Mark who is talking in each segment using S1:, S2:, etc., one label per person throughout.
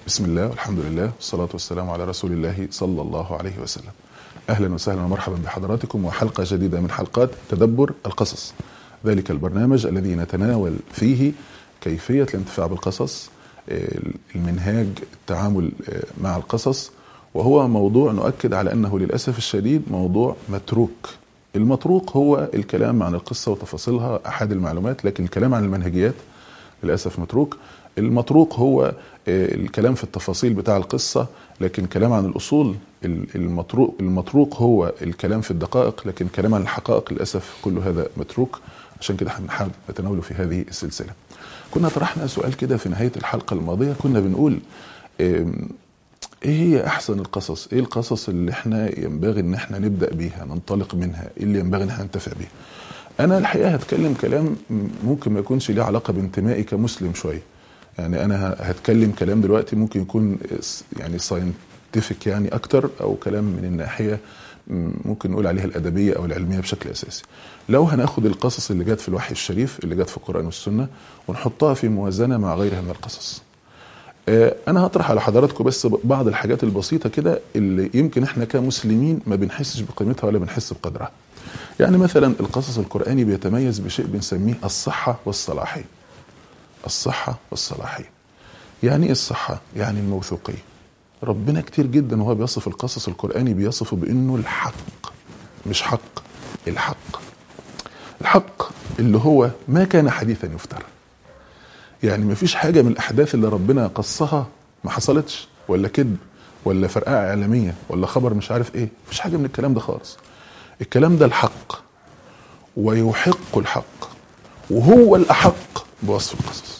S1: بسم الله والحمد لله والصلاة والسلام على رسول الله صلى الله عليه وسلم. أهلا وسهلا ومرحبا بحضراتكم وحلقة جديدة من حلقات تدبر القصص، ذلك البرنامج الذي نتناول فيه كيفية الانتفاع بالقصص، المنهاج التعامل مع القصص، وهو موضوع نؤكد على أنه للأسف الشديد موضوع متروك. المتروك هو الكلام عن القصة وتفاصيلها أحد المعلومات، لكن الكلام عن المنهجيات للأسف متروك. المتروك هو الكلام في التفاصيل بتاع القصة، لكن كلام عن الأصول. المتروك هو الكلام في الدقائق، لكن كلام عن الحقائق للأسف كل هذا متروك. عشان كده هنحاول نتناوله في هذه السلسلة. كنا طرحنا سؤال كده في نهاية الحلقة الماضية، كنا بنقول ايه هي احسن القصص، ايه القصص اللي احنا ينبغي ان احنا نبدأ بيها ننطلق منها، ايه اللي ينبغي ان احنا ننتفع بيها. انا الحقيقة هتكلم كلام ممكن ما يكونش ليه علاقة بانتمائي كمسلم شوية، يعني انا هتكلم كلام دلوقتي ممكن يكون يعني ساينتفك يعني اكتر، او كلام من الناحية ممكن نقول عليها الادبية او العلمية بشكل اساسي. لو هناخد القصص اللي جت في الوحي الشريف اللي جت في القرآن والسنة ونحطها في موازنة مع غيرها من القصص، انا هطرح على حضراتكم بس بعض الحاجات البسيطة كده اللي يمكن احنا كمسلمين ما بنحسش بقيمتها ولا بنحس بقدرها. يعني مثلا القصص القرآني بيتميز بشيء بنسميه الصحة والصلاحية. الصحة والصلاحية يعني ايه الصحة؟ يعني الموثوقية. ربنا كتير جدا وهو بيصف القصص القرآني بيصفه بانه الحق، مش حق، الحق. الحق اللي هو ما كان حديثا يفترى، يعني ما فيش حاجة من الأحداث اللي ربنا قصها ما حصلتش، ولا كذب، ولا فرقعة إعلامية، ولا خبر مش عارف إيه. مفيش حاجة من الكلام ده خالص. الكلام ده الحق ويحق الحق، وهو الأحق بوصف القصص.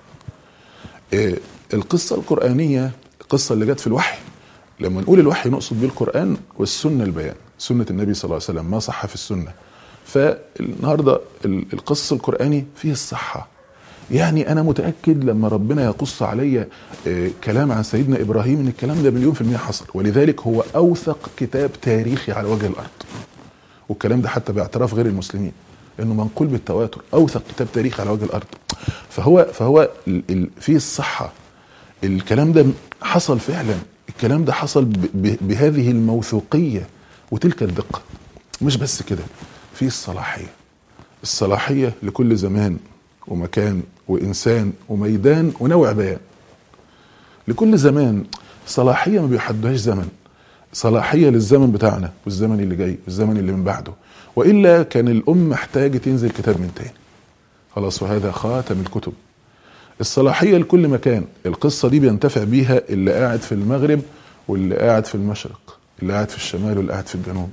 S1: القصة القرآنية، القصة اللي جت في الوحي، لما نقول الوحي نقصد بيه القرآن، والسنة البيان، سنة النبي صلى الله عليه وسلم، ما صح في السنة. فالنهاردة القصص القرآني فيه الصحة. يعني أنا متأكد لما ربنا يقص علي كلام عن سيدنا إبراهيم إن الكلام ده 100% حصل، ولذلك هو أوثق كتاب تاريخي على وجه الأرض. والكلام ده حتى باعتراف غير المسلمين إنه منقول بالتواتر، أوثق كتاب تاريخي على وجه الأرض. فهو فيه الصحة. الكلام ده حصل فعلا، الكلام ده حصل بهذه الموثوقية وتلك الدقة. مش بس كده، فيه الصلاحية. الصلاحية لكل زمان ومكان وإنسان وميدان ونوع بيان. لكل زمان صلاحية ما بيحدهاش زمن، صلاحية للزمن بتاعنا والزمن اللي جاي والزمن اللي من بعده، وإلا كان الأمة محتاجة تنزل كتاب من تاني خلاص، وهذا خاتم الكتب. الصلاحية لكل مكان. القصة دي بينتفع بيها اللي قاعد في المغرب واللي قاعد في المشرق، اللي قاعد في الشمال واللي قاعد في الجنوب.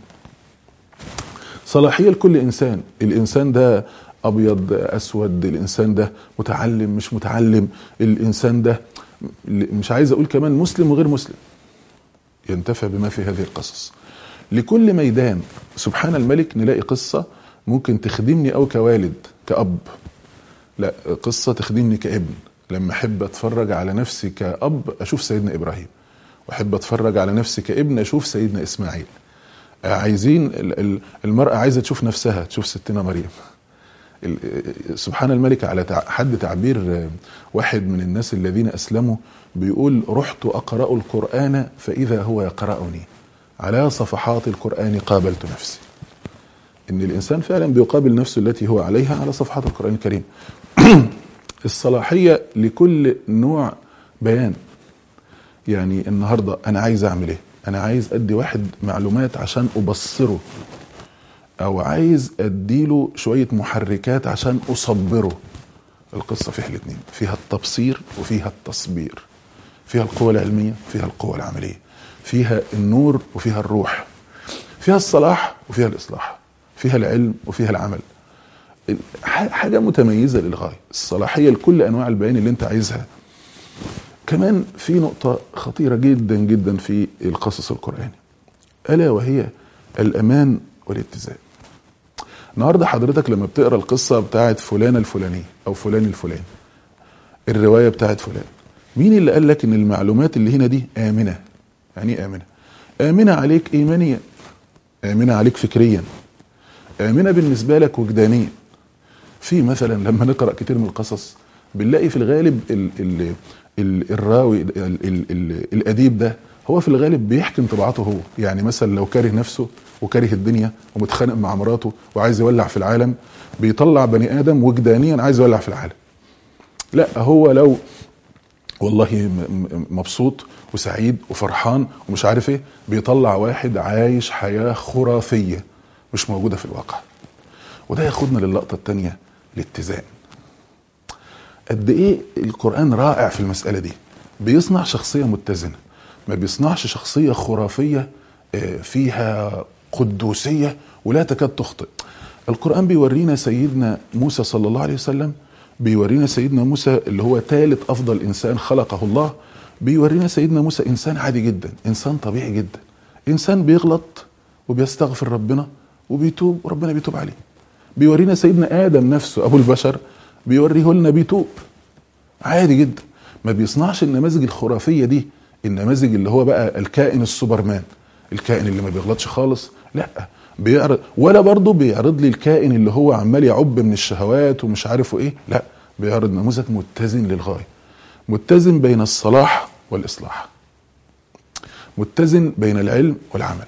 S1: صلاحية لكل إنسان. الإنسان ده أبيض أسود، الإنسان ده متعلم مش متعلم، الإنسان ده مش عايز أقول كمان مسلم وغير مسلم، ينتفع بما في هذه القصص. لكل ميدان. سبحان الملك نلاقي قصة ممكن تخدمني أو كوالد كأب، لا قصة تخدمني كابن. لما أحب أتفرج على نفسي كأب أشوف سيدنا إبراهيم، وأحب أتفرج على نفسي كابن أشوف سيدنا إسماعيل. عايزين المرأة عايزة تشوف نفسها تشوف ستنا مريم. سبحان الملك على حد تعبير واحد من الناس الذين أسلموا بيقول: رحت أقرأ القرآن فإذا هو يقرأني، على صفحات القرآن قابلت نفسي. إن الإنسان فعلا بيقابل نفسه التي هو عليها على صفحات القرآن الكريم. الصلاحية لكل نوع بيان. يعني النهاردة أنا عايز أعمل إيه؟ أنا عايز أدي واحد معلومات عشان أبصره، أو عايز أديله شوية محركات عشان أصبره. القصة فيها الاثنين، فيها التبصير وفيها التصبير، فيها القوة العلمية فيها القوة العملية، فيها النور وفيها الروح، فيها الصلاح وفيها الإصلاح، فيها العلم وفيها العمل. حاجة متميزة للغاية. الصلاحية لكل أنواع البيان اللي أنت عايزها. كمان في نقطة خطيرة جدا جدا في القصص القرآني، ألا وهي الأمان والاتزان. النهاردة حضرتك لما بتقرأ القصة بتاعت فلانة الفلانية أو فلان الفلاني، الرواية بتاعت فلان، مين اللي قال لك إن المعلومات اللي هنا دي آمنة؟ يعني آمنة؟ آمنة عليك إيمانيا، آمنة عليك فكريا، آمنة بالنسبة لك وجدانيا. في مثلا لما نقرأ كتير من القصص بنلاقي في الغالب الراوي الاديب ده هو في الغالب بيحكي انطباعاته هو. يعني مثلا لو كاره نفسه وكاره الدنيا ومتخانق مع مراته وعايز يولع في العالم، بيطلع بني ادم وجدانيا عايز يولع في العالم. لا، هو لو والله مبسوط وسعيد وفرحان ومش عارف ايه، بيطلع واحد عايش حياة خرافية مش موجودة في الواقع. وده ياخدنا للقطة التانية، الاتزان. قد ايه القرآن رائع في المسألة دي، بيصنع شخصية متزنة، ما بيصنعش شخصية خرافية فيها قدوسية ولا تكاد تخطئ. القرآن بيورينا سيدنا موسى صلى الله عليه وسلم، بيورينا سيدنا موسى اللي هو ثالث أفضل إنسان خلقه الله، بيورينا سيدنا موسى إنسان عادي جدا، إنسان طبيعي جدا، إنسان بيغلط وبيستغفر ربنا وبيتوب وربنا بيتوب عليه. بيورينا سيدنا آدم نفسه أبو البشر، بيوريه لنا بيتوب عادي جدا. ما بيصنعش النماذج الخرافية دي، النماذج اللي هو بقى الكائن السوبرمان، الكائن اللي ما بيغلطش خالص، لا بيعرض. ولا برضه بيعرض لي الكائن اللي هو عمال يعب من الشهوات ومش عارفه ايه، لا، بيعرض نموذج متزن للغاية، متزن بين الصلاح والإصلاح، متزن بين العلم والعمل،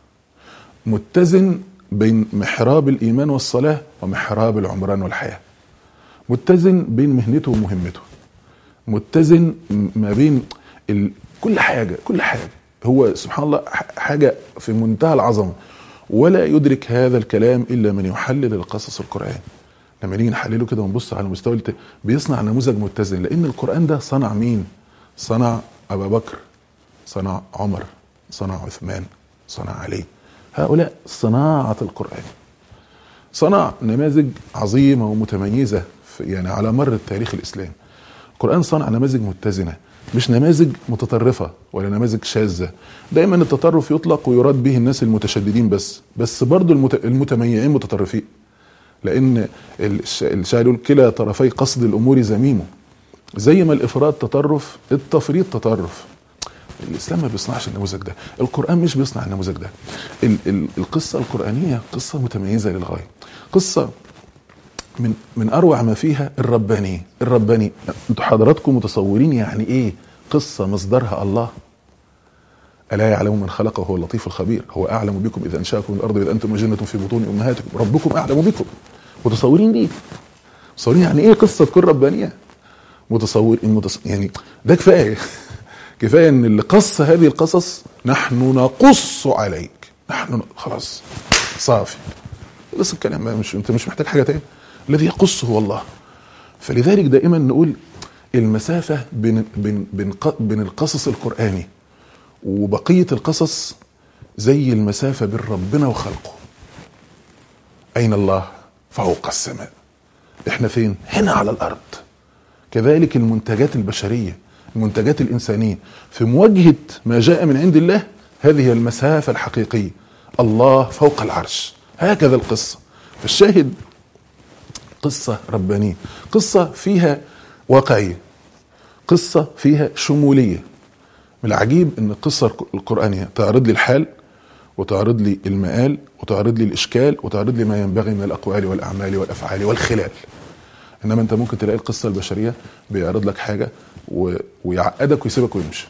S1: متزن بين محراب الإيمان والصلاة ومحراب العمران والحياة، متزن بين مهنته ومهمته، متزن ما بين كل حاجة. هو سبحان الله حاجة في منتهى العظمة. ولا يدرك هذا الكلام إلا من يحلل القصص القرآن. لما نيجي نحلله كده ونبص على مستوى بيصنع نموذج متزن، لأن القرآن ده صنع مين؟ صنع أبا بكر، صنع عمر، صنع عثمان، صنع علي. هؤلاء صناعة القرآن. صنع نماذج عظيمة ومتميزة يعني على مر التاريخ الإسلامي. القرآن صنع نماذج متزنة، مش نماذج متطرفة ولا نماذج شاذة. دايما التطرف يطلق ويراد به الناس المتشددين بس برضو المتميعين متطرفين، لأن الشاعر يقول كلا طرفي قصد الأمور زميمه. زي ما الإفراط تطرف، التفريط تطرف. الإسلام ما بيصنعش النموذج ده، القرآن مش بيصنع النموذج ده. القصة القرآنية قصة متميزة للغاية، قصة من أروع ما فيها الرباني. انتوا حضراتكم متصورين يعني ايه قصة مصدرها الله؟ ألا يعلم من خلقه هو اللطيف الخبير، هو أعلم بكم إذا أنشأكم من الأرض إذا أنتم أجنة في بطون أمهاتكم ربكم أعلم بكم. متصورين دي؟ متصورين يعني ايه قصة تكون ربانية؟ يعني ده كفاية كفاية ان اللي قص هذه القصص نحن نقص عليك، نحن خلاص صافي، بس الكلام انت مش محتاج حاجة تاني، الذي يقص هو الله. فلذلك دائما نقول المسافة بين القصص القرآني وبقية القصص زي المسافة بين ربنا وخلقه. أين الله؟ فوق السماء. احنا فين؟ هنا على الأرض. كذلك المنتجات البشرية، المنتجات الإنسانية في مواجهة ما جاء من عند الله، هذه المسافة الحقيقية. الله فوق العرش، هكذا القصة. فالشاهد قصة ربانية، قصة فيها واقعية، قصة فيها شمولية. من العجيب ان القصة القرآنية تعرض لي الحال وتعرض لي المآل وتعرض لي الإشكال وتعرض لي ما ينبغي من الأقوال والأعمال والأفعال والخلال. إنما أنت ممكن تلاقي القصة البشرية بيعرض لك حاجة ويعقدك ويسيبك ويمشي،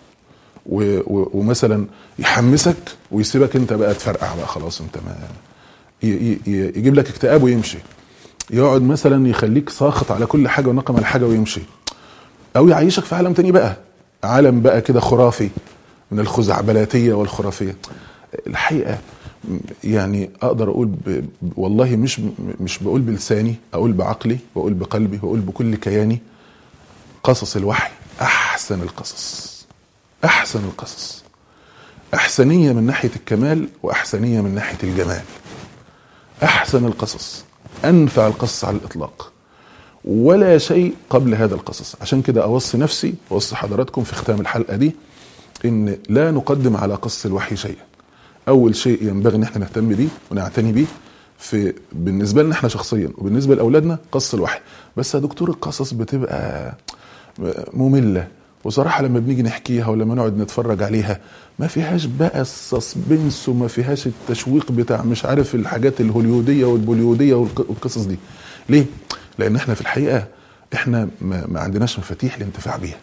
S1: ومثلا يحمسك ويسيبك أنت بقى تفرقع بقى خلاص، أنت ما يجيب لك اكتئاب ويمشي، يقعد مثلا يخليك ساخط على كل حاجة ونقم على حاجة ويمشي، أو يعيشك في عالم تاني بقى، عالم بقى كده خرافي من الخزعبلاتية والخرافية. الحقيقة يعني أقدر أقول والله مش بقول بلساني، أقول بعقلي، بقول بقلبي، بقول بكل كياني، قصص الوحي أحسن القصص، أحسن القصص، أحسنية من ناحية الكمال وأحسنية من ناحية الجمال. أحسن القصص، أنفع القصص على الإطلاق، ولا شيء قبل هذا القصص. عشان كده أوصي نفسي وأوصي حضراتكم في ختام الحلقة دي إن لا نقدم على قصص الوحي شيئا. أول شيء ينبغي إن احنا نهتم بيه ونعتني بيه بالنسبة لنا احنا شخصيا وبالنسبة لأولادنا قصص الوحي. بس يا دكتور القصص بتبقى مملة، وصراحة لما بنيجي نحكيها ولما نقعد نتفرج عليها ما فيهاش بقى السسبنس وما فيهاش التشويق بتاع مش عارف الحاجات الهوليودية والبوليودية والقصص دي. ليه؟ لأن احنا في الحقيقة احنا ما عندناش مفاتيح الانتفاع بيها.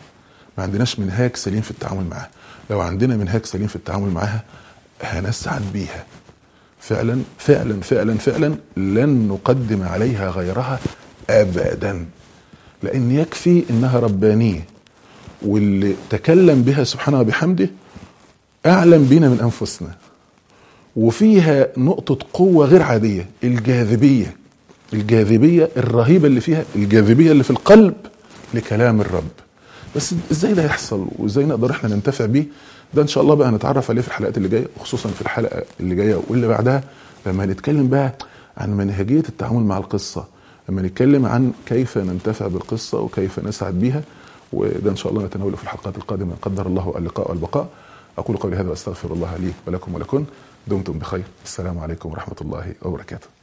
S1: ما عندناش منهاج سليم في التعامل معاها. لو عندنا منهاج سليم في التعامل معاها هنسعد بيها فعلا فعلا فعلا فعلا، لن نقدم عليها غيرها ابدا، لان يكفي انها ربانيه، واللي تكلم بها سبحانه وبحمده اعلم بنا من انفسنا، وفيها نقطة قوة غير عادية، الجاذبية، الجاذبية الرهيبة اللي فيها، الجاذبية اللي في القلب لكلام الرب. بس ازاي ده يحصل وازاي نقدر احنا ننتفع بيه؟ ده ان شاء الله بقى هنتعرف عليه في الحلقات اللي جايه، وخصوصا في الحلقه اللي جايه واللي بعدها، لما هنتكلم بقى عن منهجيه التعامل مع القصه، لما نتكلم عن كيف ننتفع بالقصه وكيف نسعد بيها. وده ان شاء الله نتناوله في الحلقات القادمه، قدر الله اللقاء والبقاء. اقول قولي هذا واستغفر الله لي ولكم ولكن. دمتم بخير. السلام عليكم ورحمه الله وبركاته.